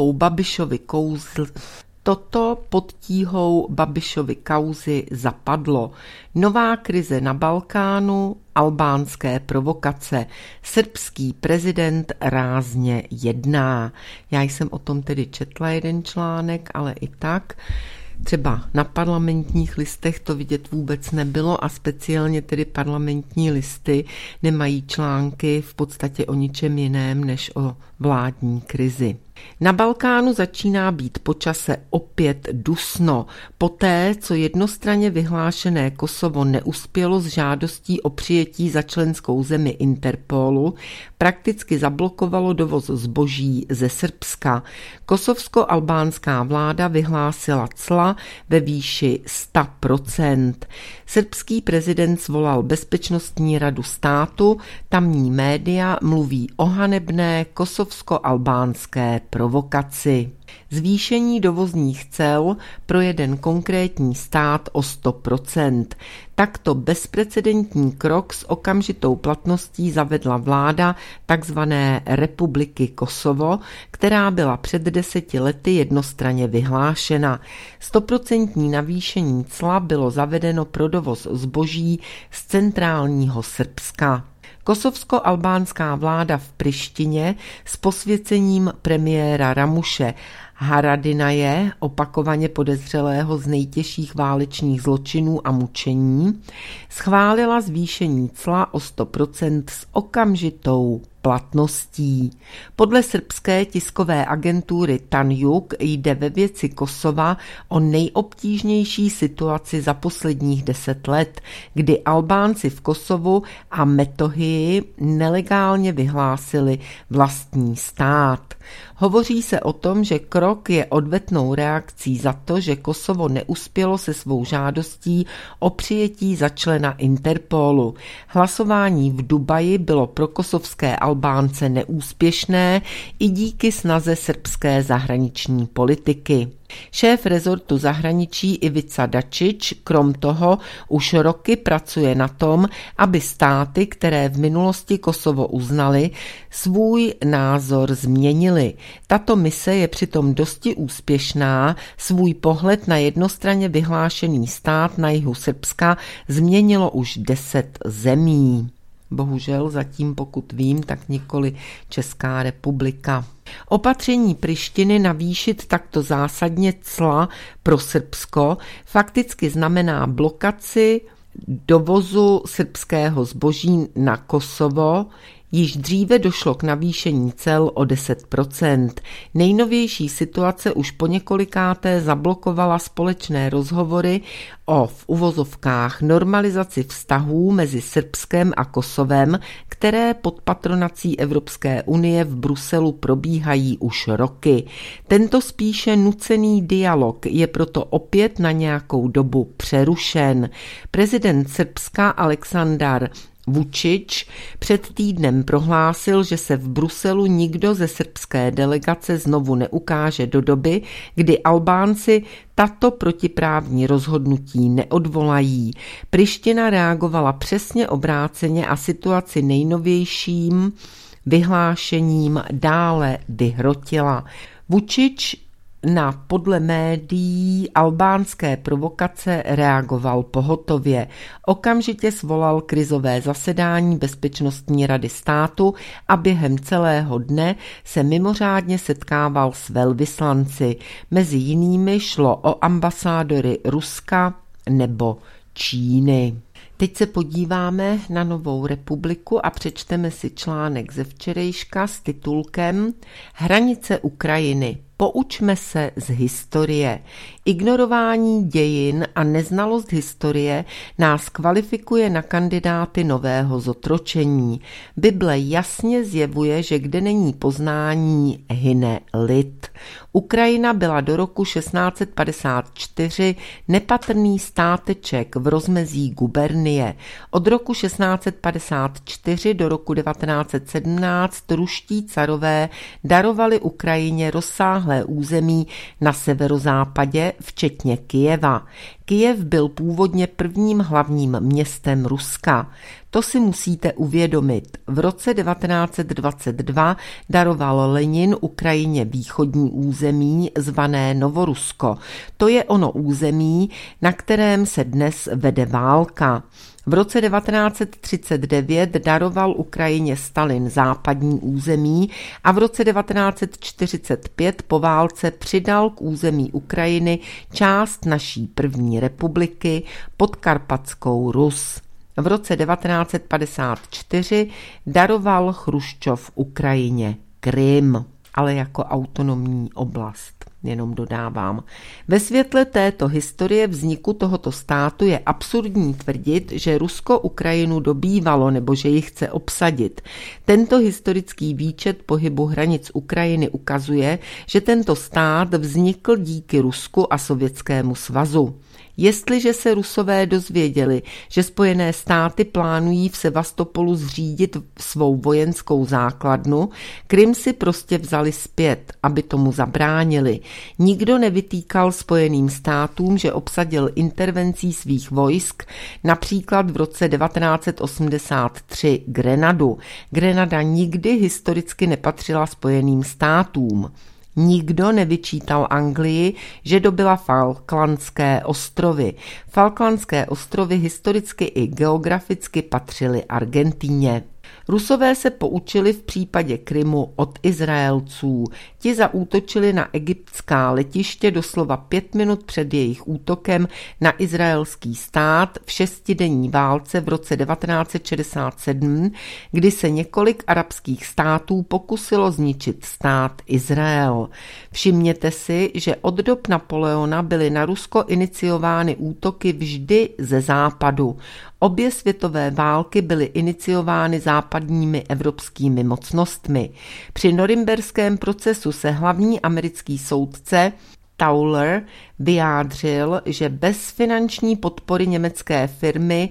tíhou Babišovy kauzy zapadlo. Nová krize na Balkánu, albánské provokace. Srbský prezident rázně jedná. Já jsem o tom tedy četla jeden článek, ale i tak. Třeba na Parlamentních listech to vidět vůbec nebylo a speciálně tedy Parlamentní listy nemají články v podstatě o ničem jiném než o vládní krizi. Na Balkánu začíná být po čase opět dusno. Poté, co jednostranně vyhlášené Kosovo neuspělo s žádostí o přijetí za členskou zemi Interpolu, prakticky zablokovalo dovoz zboží ze Srbska. Kosovsko-albánská vláda vyhlásila cla ve výši 100%. Srbský prezident svolal Bezpečnostní radu státu, tamní média mluví o hanebné kosovsko-albánské provokaci. Zvýšení dovozních cel pro jeden konkrétní stát o 100%. Takto bezprecedentní krok s okamžitou platností zavedla vláda takzvané Republiky Kosovo, která byla před 10 lety jednostranně vyhlášena. 100% navýšení cla bylo zavedeno pro dovoz zboží z centrálního Srbska. Kosovsko-albánská vláda v Prištině s posvěcením premiéra Ramuše Haradinaje, opakovaně podezřelého z nejtěžších válečných zločinů a mučení, schválila zvýšení cla o 100% s okamžitou platností. Podle srbské tiskové agentury Tanjug jde ve věci Kosova o nejobtížnější situaci za posledních 10 let, kdy Albánci v Kosovu a Metohii nelegálně vyhlásili vlastní stát. Hovoří se o tom, že krok je odvetnou reakcí za to, že Kosovo neuspělo se svou žádostí o přijetí za člena Interpolu. Hlasování v Dubaji bylo pro kosovské Albánce neúspěšné i díky snaze srbské zahraniční politiky. Šéf rezortu zahraničí Ivica Dačić krom toho už roky pracuje na tom, aby státy, které v minulosti Kosovo uznaly, svůj názor změnily. Tato mise je přitom dosti úspěšná, svůj pohled na jednostranně vyhlášený stát na jihu Srbska změnilo už 10 zemí. Bohužel zatím, pokud vím, tak nikoli Česká republika. Opatření Prištiny navýšit takto zásadně cla pro Srbsko fakticky znamená blokaci dovozu srbského zboží na Kosovo. Již dříve došlo k navýšení cel o 10%. Nejnovější situace už poněkolikáté zablokovala společné rozhovory o v uvozovkách normalizaci vztahů mezi Srbskem a Kosovem, které pod patronací Evropské unie v Bruselu probíhají už roky. Tento spíše nucený dialog je proto opět na nějakou dobu přerušen. Prezident Srbska Aleksandar Vučić před týdnem prohlásil, že se v Bruselu nikdo ze srbské delegace znovu neukáže do doby, kdy Albánci tato protiprávní rozhodnutí neodvolají. Priština reagovala přesně obráceně a situaci nejnovějším vyhlášením dále vyhrotila. Vučić na podle médií albánské provokace reagoval pohotově. Okamžitě svolal krizové zasedání Bezpečnostní rady státu a během celého dne se mimořádně setkával s velvyslanci. Mezi jinými šlo o ambasádory Ruska nebo Číny. Teď se podíváme na Novou republiku a přečteme si článek ze včerejška s titulkem Hranice Ukrajiny. Poučme se z historie. Ignorování dějin a neznalost historie nás kvalifikuje na kandidáty nového zotročení. Bible jasně zjevuje, že kde není poznání, hyne lid. Ukrajina byla do roku 1654 nepatrný státeček v rozmezí gubernie. Od roku 1654 do roku 1917 ruští carové darovali Ukrajině rozsáhlé území na severozápadě, včetně Kyjeva. Kyjev byl původně prvním hlavním městem Ruska. To si musíte uvědomit. V roce 1922 daroval Lenin Ukrajině východní území zvané Novorusko. To je ono území, na kterém se dnes vede válka. V roce 1939 daroval Ukrajině Stalin západní území a v roce 1945 po válce přidal k území Ukrajiny část naší první republiky, Podkarpatskou Rus. V roce 1954 daroval Chruščov Ukrajině Krym. ale jako autonomní oblast. Jenom dodávám. Ve světle této historie vzniku tohoto státu je absurdní tvrdit, že Rusko Ukrajinu dobývalo nebo že ji chce obsadit. Tento historický výčet pohybu hranic Ukrajiny ukazuje, že tento stát vznikl díky Rusku a Sovětskému svazu. Jestliže se Rusové dozvěděli, že Spojené státy plánují v Sevastopolu zřídit svou vojenskou základnu, Krym si prostě vzali zpět, aby tomu zabránili. Nikdo nevytýkal Spojeným státům, že obsadil intervencí svých vojsk, například v roce 1983 Grenadu. Grenada nikdy historicky nepatřila Spojeným státům. Nikdo nevyčítal Anglii, že dobyla Falklandské ostrovy. Falklandské ostrovy historicky i geograficky patřily Argentíně. Rusové se poučili v případě Krymu od Izraelců. Ti zaútočili na egyptská letiště doslova 5 minut před jejich útokem na izraelský stát v 6denní válce v roce 1967, kdy se několik arabských států pokusilo zničit stát Izrael. Všimněte si, že od dob Napoleona byly na Rusko iniciovány útoky vždy ze západu. Obě světové války byly iniciovány západními evropskými mocnostmi. Při norimberském procesu se hlavní americký soudce Tauler vyjádřil, že bez finanční podpory německé firmy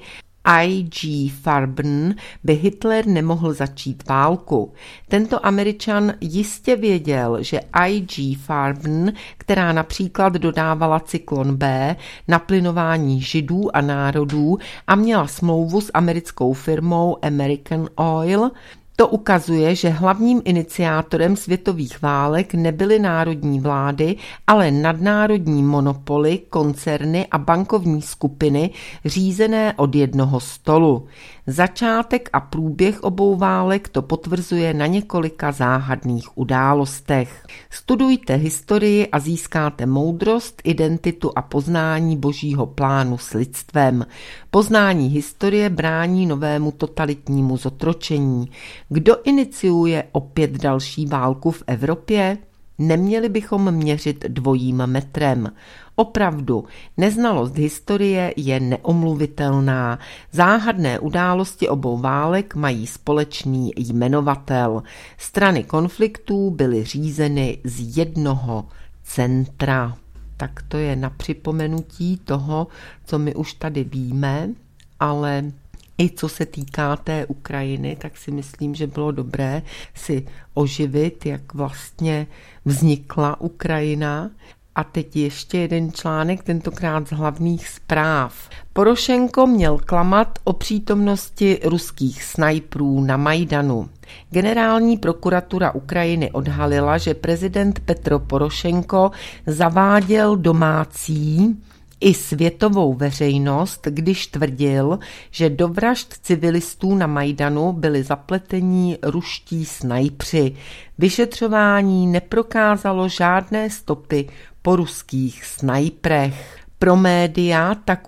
IG Farben by Hitler nemohl začít válku. Tento Američan jistě věděl, že IG Farben, která například dodávala cyklon B na plynování Židů a národů a měla smlouvu s americkou firmou American Oil, to ukazuje, že hlavním iniciátorem světových válek nebyly národní vlády, ale nadnárodní monopoly, koncerny a bankovní skupiny řízené od jednoho stolu. Začátek a průběh obou válek to potvrzuje na několika záhadných událostech. Studujte historii a získáte moudrost, identitu a poznání božího plánu s lidstvem. Poznání historie brání novému totalitnímu zotročení. Kdo iniciuje opět další válku v Evropě? Neměli bychom měřit dvojím metrem. Opravdu, neznalost historie je neomluvitelná. Záhadné události obou válek mají společný jmenovatel. Strany konfliktů byly řízeny z jednoho centra. Tak to je na připomenutí toho, co my už tady víme, ale i co se týká té Ukrajiny, tak si myslím, že bylo dobré si oživit, jak vlastně vznikla Ukrajina. A teď ještě jeden článek, tentokrát z hlavních zpráv. Porošenko měl klamat o přítomnosti ruských snajprů na Majdanu. Generální prokuratura Ukrajiny odhalila, že prezident Petro Porošenko zaváděl domácí i světovou veřejnost, když tvrdil, že do vražd civilistů na Majdanu byli zapletení ruští snajpři. Vyšetřování neprokázalo žádné stopy po ruských snajprech. Pro média tak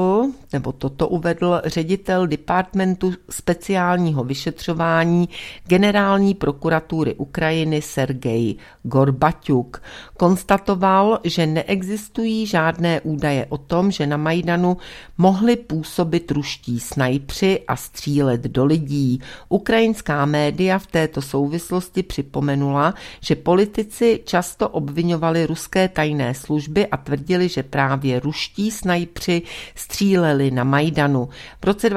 toto uvedl ředitel departmentu speciálního vyšetřování generální prokuratury Ukrajiny Sergej Gorbaťuk. Konstatoval, že neexistují žádné údaje o tom, že na Majdanu mohli působit ruští snajpři a střílet do lidí. Ukrajinská média v této souvislosti připomenula, že politici často obviňovali ruské tajné služby a tvrdili, že právě ruští snajpři stříleli na Majdanu. V roce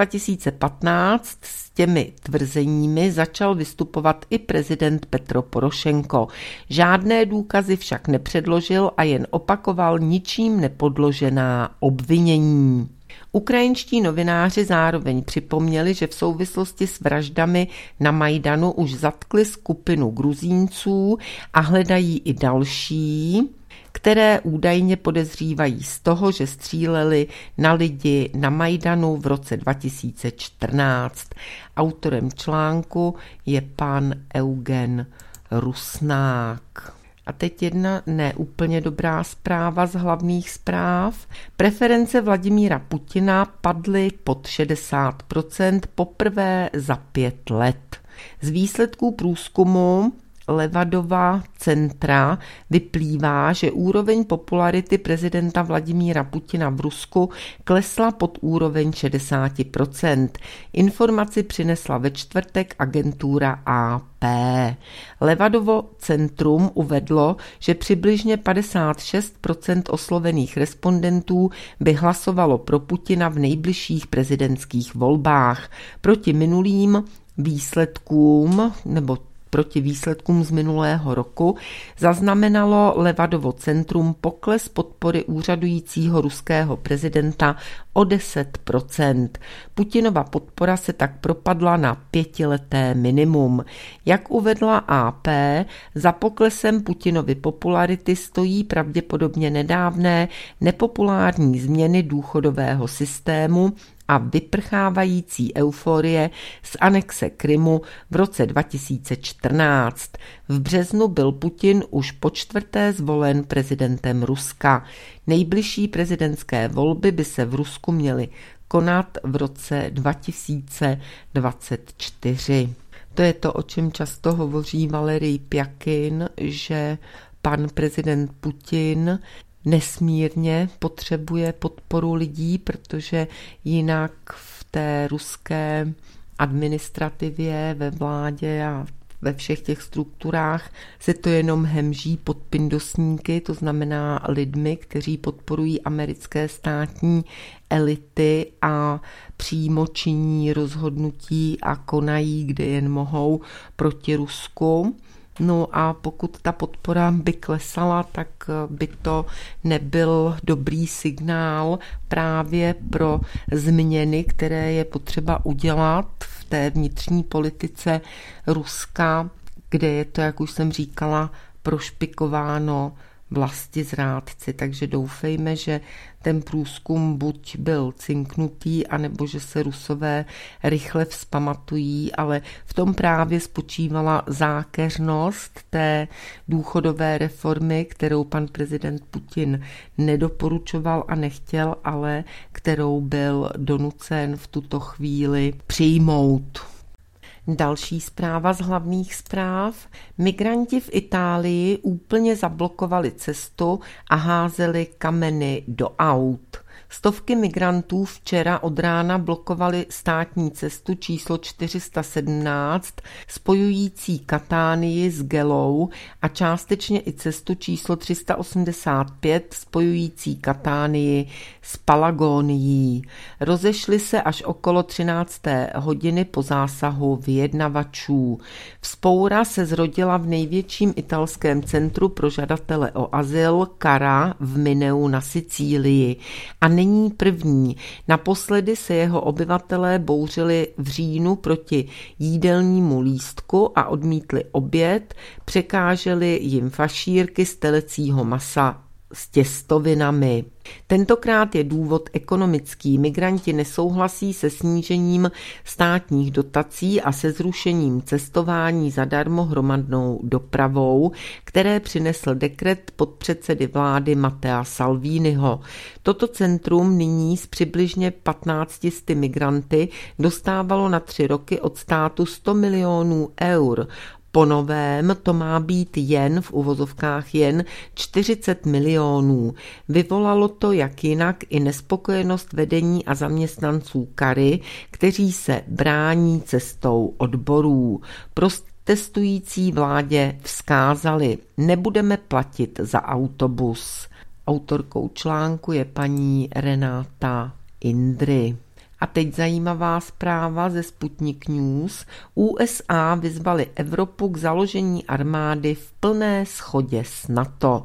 2015 s těmi tvrzeními začal vystupovat i prezident Petro Porošenko. Žádné důkazy však nepředložil a jen opakoval ničím nepodložená obvinění. Ukrajinští novináři zároveň připomněli, že v souvislosti s vraždami na Majdanu už zatkli skupinu Gruzínců a hledají i další, které údajně podezřívají z toho, že stříleli na lidi na Majdanu v roce 2014. Autorem článku je pan Eugen Rusnák. A teď jedna neúplně dobrá zpráva z hlavních zpráv. Preference Vladimíra Putina padly pod 60% poprvé za 5 let. Z výsledků průzkumu Levadova centra vyplývá, že úroveň popularity prezidenta Vladimíra Putina v Rusku klesla pod úroveň 60%. Informaci přinesla ve čtvrtek agentura AP. Levadovo centrum uvedlo, že přibližně 56% oslovených respondentů by hlasovalo pro Putina v nejbližších prezidentských volbách. Proti výsledkům z minulého roku zaznamenalo Levadovo centrum pokles podpory úřadujícího ruského prezidenta o 10%. Putinova podpora se tak propadla na 5leté minimum. Jak uvedla AP, za poklesem Putinovy popularity stojí pravděpodobně nedávné nepopulární změny důchodového systému a vyprchávající euforie z anexe Krymu v roce 2014. V březnu byl Putin už počtvrté zvolen prezidentem Ruska. Nejbližší prezidentské volby by se v Rusku měly konat v roce 2024. To je to, o čem často hovoří Valerij Pjakin, že pan prezident Putin nesmírně potřebuje podporu lidí, protože jinak v té ruské administrativě, ve vládě a ve všech těch strukturách se to jenom hemží pod pindosníky, to znamená lidmi, kteří podporují americké státní elity a přímo činí rozhodnutí a konají, kde jen mohou, proti Rusku. No a pokud ta podpora by klesala, tak by to nebyl dobrý signál právě pro změny, které je potřeba udělat v té vnitřní politice Ruska, kde je to, jak už jsem říkala, prošpikováno vlastizrádci. Takže doufejme, že ten průzkum buď byl cinknutý, anebo že se Rusové rychle vzpamatují, ale v tom právě spočívala zákeřnost té důchodové reformy, kterou pan prezident Putin nedoporučoval a nechtěl, ale kterou byl donucen v tuto chvíli přijmout. Další zpráva z hlavních zpráv. Migranti v Itálii úplně zablokovali cestu a házeli kameny do aut. Stovky migrantů včera od rána blokovali státní cestu číslo 417 spojující Katánii s Gelou a částečně i cestu číslo 385 spojující Katánii s Palagonií. Rozešli se až okolo 13. hodiny po zásahu vyjednavačů. Vzpoura se zrodila v největším italském centru pro žadatele o azyl Cara v Mineu na Sicílii a není první. Naposledy se jeho obyvatelé bouřili v říjnu proti jídelnímu lístku a odmítli oběd, překáželi jim fašírky z telecího masa s těstovinami. Tentokrát je důvod ekonomický. Migranti nesouhlasí se snížením státních dotací a se zrušením cestování zadarmo hromadnou dopravou, které přinesl dekret podpředsedy vlády Mattea Salviniho. Toto centrum nyní s přibližně 1500 migranty dostávalo na 3 roky od státu 100 milionů eur. Po novém to má být jen, v uvozovkách jen, 40 milionů. Vyvolalo to jak jinak i nespokojenost vedení a zaměstnanců Cary, kteří se brání cestou odborů. Protestující vládě vzkázali: nebudeme platit za autobus. Autorkou článku je paní Renáta Indry. A teď zajímavá zpráva ze Sputnik News. USA vyzvali Evropu k založení armády v plné shodě s NATO.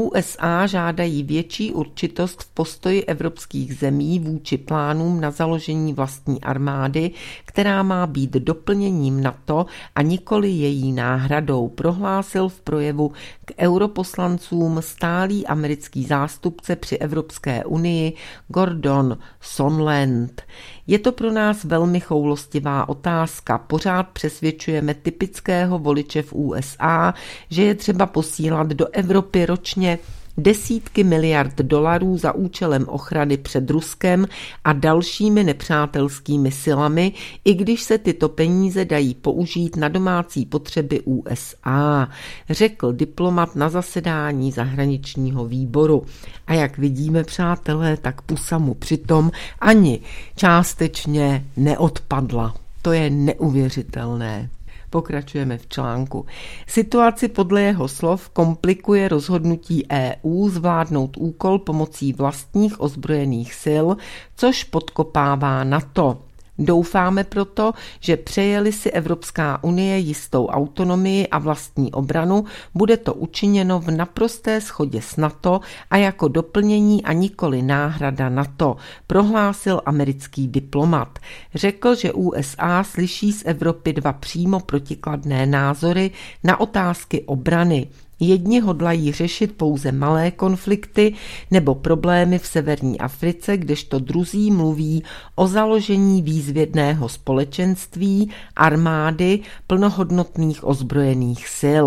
USA žádají větší určitost v postoji evropských zemí vůči plánům na založení vlastní armády, která má být doplněním NATO a nikoli její náhradou, prohlásil v projevu k europoslancům stálý americký zástupce při Evropské unii Gordon Sondland. Je to pro nás velmi choulostivá otázka. Pořád přesvědčujeme typického voliče v USA, že je třeba posílat do Evropy ročně desítky miliard dolarů za účelem ochrany před Ruskem a dalšími nepřátelskými silami, i když se tyto peníze dají použít na domácí potřeby USA, řekl diplomat na zasedání zahraničního výboru. A jak vidíme, přátelé, tak pusa mu přitom ani částečně neodpadla. To je neuvěřitelné. Pokračujeme v článku. Situaci podle jeho slov komplikuje rozhodnutí EU zvládnout úkol pomocí vlastních ozbrojených sil, což podkopává NATO. Doufáme proto, že přejeli si Evropská unie jistou autonomii a vlastní obranu, bude to učiněno v naprosté shodě s NATO a jako doplnění a nikoli náhrada NATO, prohlásil americký diplomat. Řekl, že USA slyší z Evropy dva přímo protikladné názory na otázky obrany. Jedni hodlají řešit pouze malé konflikty nebo problémy v severní Africe, kdežto druzí mluví o založení výzvědného společenství, armády, plnohodnotných ozbrojených sil.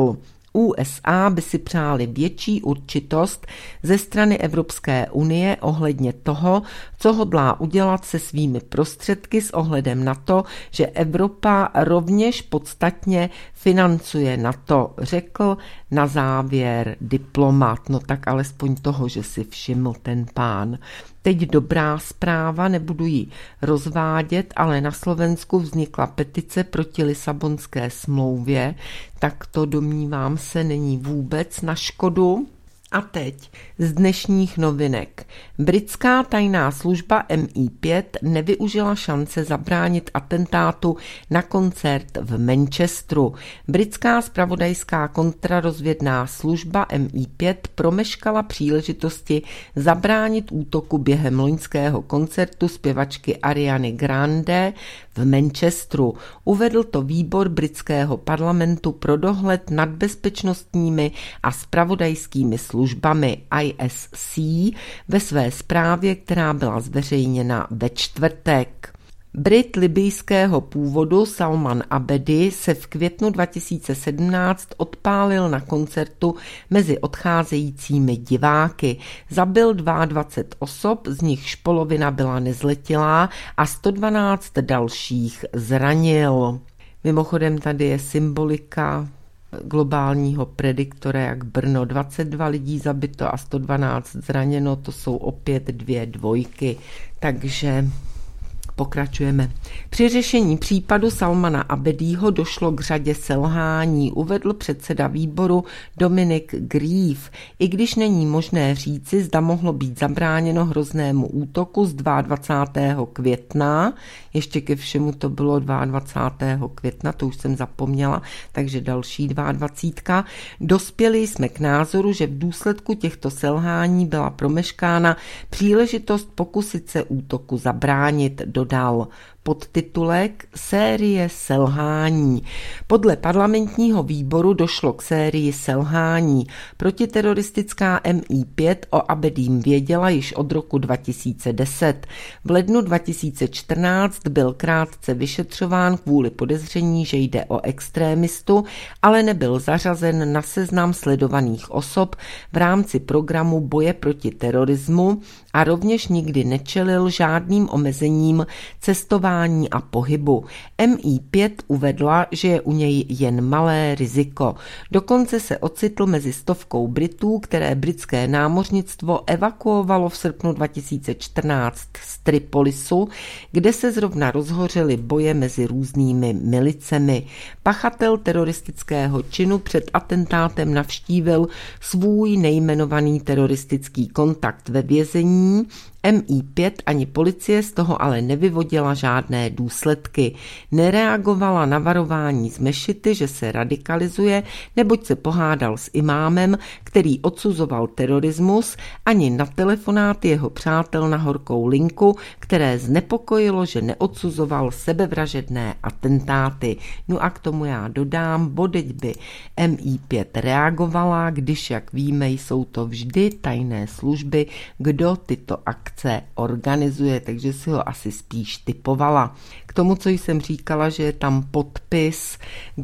USA by si přáli větší určitost ze strany Evropské unie ohledně toho, co hodlá udělat se svými prostředky s ohledem na to, že Evropa rovněž podstatně financuje NATO, řekl na závěr diplomat. No tak alespoň toho, že si všiml ten pán. Teď dobrá zpráva, nebudu ji rozvádět, ale na Slovensku vznikla petice proti Lisabonské smlouvě, tak to domnívám se není vůbec na škodu. A teď z dnešních novinek. Britská tajná služba MI5 nevyužila šance zabránit atentátu na koncert v Manchesteru. Britská zpravodajská kontrarozvědná služba MI5 promeškala příležitosti zabránit útoku během loňského koncertu zpěvačky Ariany Grande v Manchesteru. Uvedl to výbor britského parlamentu pro dohled nad bezpečnostními a zpravodajskými službami ISC ve své zprávě, která byla zveřejněna ve čtvrtek. Brit libyjského původu Salman Abedi se v květnu 2017 odpálil na koncertu mezi odcházejícími diváky. Zabil 22 osob, z nichž polovina byla nezletilá a 112 dalších zranil. Mimochodem tady je symbolika globálního prediktora, jak Brno, 22 lidí zabito a 112 zraněno, to jsou opět 2 dvojky, takže pokračujeme. Při řešení případu Salmana Abedího došlo k řadě selhání, uvedl předseda výboru Dominik Grief, i když není možné říci, zda mohlo být zabráněno hroznému útoku z 22. května, ještě ke všemu to bylo 22. května, to už jsem zapomněla, takže další 22. Dospěli jsme k názoru, že v důsledku těchto selhání byla promeškána příležitost pokusit se útoku zabránit, dodal. Podtitulek Série selhání. Podle parlamentního výboru došlo k sérii selhání. Protiteroristická MI5 o Abedím věděla již od roku 2010. V lednu 2014 byl krátce vyšetřován kvůli podezření, že jde o extrémistu, ale nebyl zařazen na seznam sledovaných osob v rámci programu boje proti terorismu a rovněž nikdy nečelil žádným omezením cestování a pohybu. MI5 uvedla, že je u něj jen malé riziko. Dokonce se ocitl mezi 100 Britů, které britské námořnictvo evakuovalo v srpnu 2014 z Tripolisu, kde se zrovna rozhořely boje mezi různými milicemi. Pachatel teroristického činu před atentátem navštívil svůj nejmenovaný teroristický kontakt ve vězení. MI5 ani policie z toho ale nevyvodila žádné důsledky. Nereagovala na varování z mešity, že se radikalizuje, neboť se pohádal s imámem, který odsuzoval terorismus, ani na telefonáty jeho přátel na horkou linku, které znepokojilo, že neodsuzoval sebevražedné atentáty. No a k tomu já dodám, bodeď by MI5 reagovala, když, jak víme, jsou to vždy tajné služby, kdo tyto akce akce organizuje, takže si ho asi spíš typovala. K tomu, co jsem říkala, že je tam podpis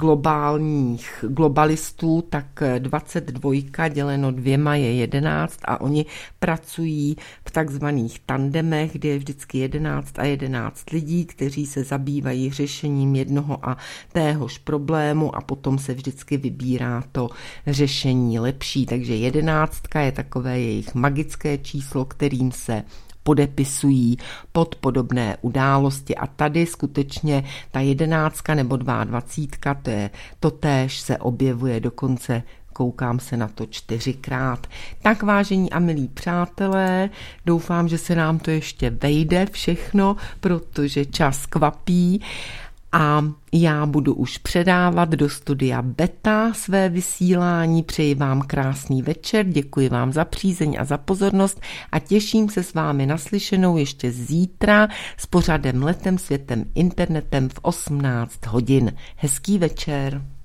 globalistů, tak 22 děleno 2 je 11 a oni pracují v takzvaných tandemech, kde je vždycky 11 a 11 lidí, kteří se zabývají řešením jednoho a téhož problému a potom se vždycky vybírá to řešení lepší. Takže 11 je takové jejich magické číslo, kterým se podepisují pod podobné události a tady skutečně ta 11 nebo 22, to je totéž, se objevuje dokonce, koukám se na to 4krát. Tak vážení a milí přátelé, doufám, že se nám to ještě vejde všechno, protože čas kvapí. A já budu už předávat do studia Beta své vysílání. Přeji vám krásný večer, děkuji vám za přízeň a za pozornost a těším se s vámi naslyšenou ještě zítra s pořadem Letem světem internetem v 18 hodin. Hezký večer.